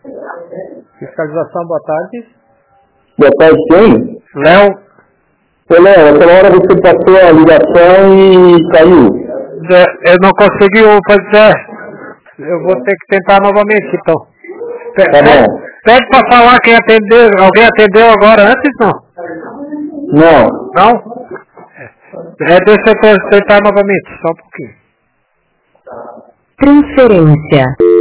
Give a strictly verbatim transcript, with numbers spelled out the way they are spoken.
Fiscalização, boa tarde. Boa tarde, quem? Léo. Ô, Léo, aquela hora você passou a ligação e caiu. Eu não consegui fazer. Eu vou ter que tentar novamente, então. P tá bom. Pede pra falar quem atendeu. Alguém atendeu agora antes, não? Não. Não? É, deixa eu tentar novamente, só um pouquinho. Transferência.